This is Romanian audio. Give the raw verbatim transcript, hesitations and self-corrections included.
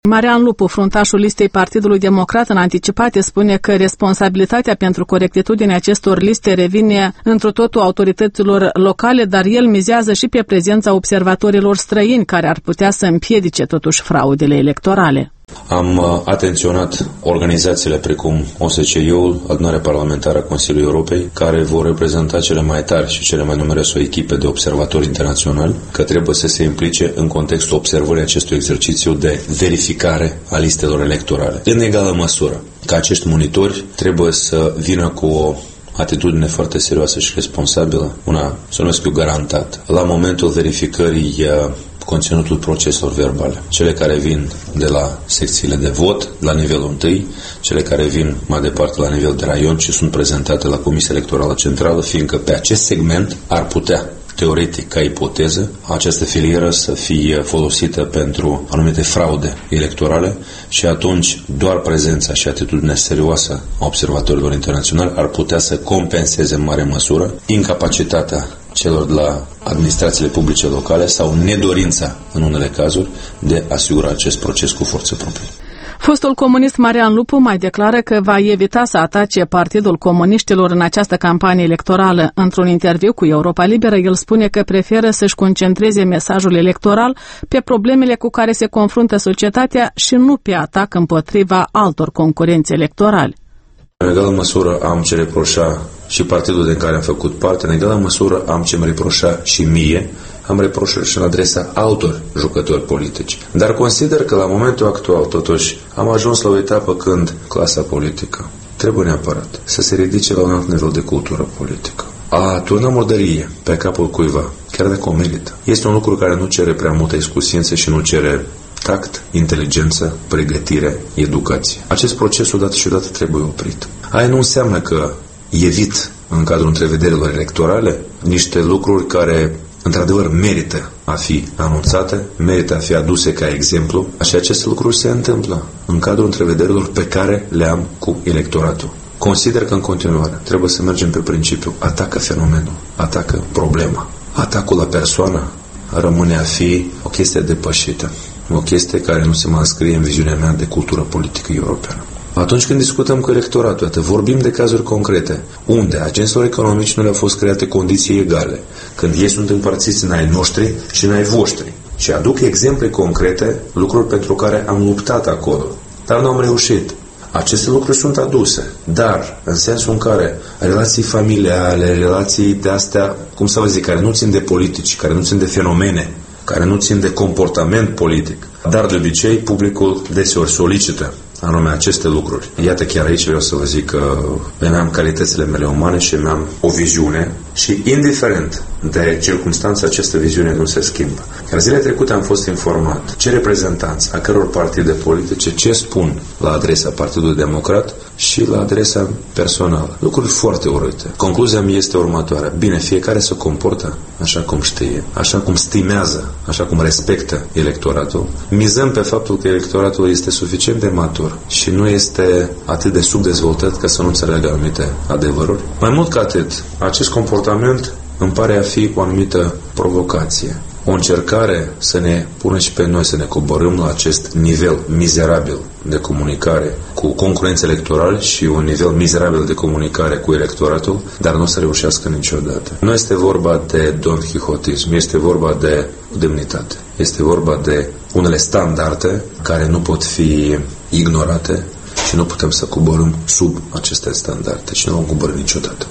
Marian Lupu, fruntașul listei Partidului Democrat, în anticipate spune că responsabilitatea pentru corectitudinea acestor liste revine întru totul autorităților locale, dar el mizează și pe prezența observatorilor străini care ar putea să împiedice totuși fraudele electorale. Am atenționat organizațiile precum O S C E-ul, Adunarea Parlamentară a Consiliului Europei, care vor reprezenta cele mai tari și cele mai numeroase echipe de observatori internaționali, că trebuie să se implice în contextul observării acestui exercițiu de verificare a listelor electorale. În egală măsură, că acești monitori trebuie să vină cu o atitudine foarte serioasă și responsabilă, una, să nu fiu garantat, la momentul verificării conținutul proceselor verbale. Cele care vin de la secțiile de vot, la nivelul întâi, cele care vin mai departe la nivel de raion și sunt prezentate la Comisia Electorală Centrală, fiindcă pe acest segment ar putea, teoretic, ca ipoteză, această filieră să fie folosită pentru anumite fraude electorale și atunci doar prezența și atitudinea serioasă a observatorilor internaționali ar putea să compenseze în mare măsură incapacitatea celor de la administrațiile publice locale sau nedorința, în unele cazuri, de a asigura acest proces cu forță proprie. Fostul comunist Marian Lupu mai declară că va evita să atace Partidul Comuniștilor în această campanie electorală. Într-un interviu cu Europa Liberă, el spune că preferă să-și concentreze mesajul electoral pe problemele cu care se confruntă societatea și nu pe atac împotriva altor concurenți electorali. În egală măsură am ce reproșa și partidul din care am făcut parte, în egală măsură am ce-mi reproșa și mie, am reproșuri și în adresa altor jucători politici. Dar consider că la momentul actual, totuși, am ajuns la o etapă când clasa politică trebuie neapărat să se ridice la un alt nivel de cultură politică. A turna murdărie pe capul cuiva, chiar dacă o merită, este un lucru care nu cere prea multă iscusință și nu cere tact, inteligență, pregătire, educație. Acest proces odată și odată trebuie oprit. Aia nu înseamnă că evit în cadrul întrevederilor electorale niște lucruri care într-adevăr merită a fi anunțate, merită a fi aduse ca exemplu, și aceste lucruri se întâmplă în cadrul întrevederilor pe care le am cu electoratul. Consider că în continuare trebuie să mergem pe principiu atacă fenomenul, atacă problema. Atacul la persoană rămâne a fi o chestie depășită, o chestie care nu se mai înscrie în viziunea mea de cultură politică europeană. Atunci când discutăm cu electoratul, atât, vorbim de cazuri concrete, unde agenților economici nu le-au fost create condiții egale, când ei sunt împărțiți în ai noștri și în ai voștri. Și aduc exemple concrete, lucruri pentru care am luptat acolo, dar nu am reușit. Aceste lucruri sunt aduse, dar în sensul în care relații familiale, relații de astea, cum să vă zic, care nu țin de politici, care nu țin de fenomene, care nu țin de comportament politic, dar de obicei publicul deseori solicită anume aceste lucruri. Iată, chiar aici vreau să vă zic că mi-am calitățile mele umane și mi-am o viziune și indiferent de circunstanțe, această viziune nu se schimbă. Iar zilele trecute am fost informat ce reprezentanți a căror partide politice ce spun la adresa Partidului Democrat și la adresa personală. Lucruri foarte urâte. Concluzia mea este următoarea. Bine, fiecare se comportă așa cum știe, așa cum stimează, așa cum respectă electoratul. Mizăm pe faptul că electoratul este suficient de matur și nu este atât de subdezvoltat ca să nu înțeleagă anumite adevăruri. Mai mult ca atât, acest comportament îmi pare a fi o anumită provocație. O încercare să ne pună și pe noi să ne coborâm la acest nivel mizerabil de comunicare cu concurenți electorali și un nivel mizerabil de comunicare cu electoratul, dar nu o să reușească niciodată. Nu este vorba de Don Quixotism, este vorba de demnitate. Este vorba de unele standarde care nu pot fi ignorate și nu putem să coborâm sub aceste standarde și nu vom coborî niciodată.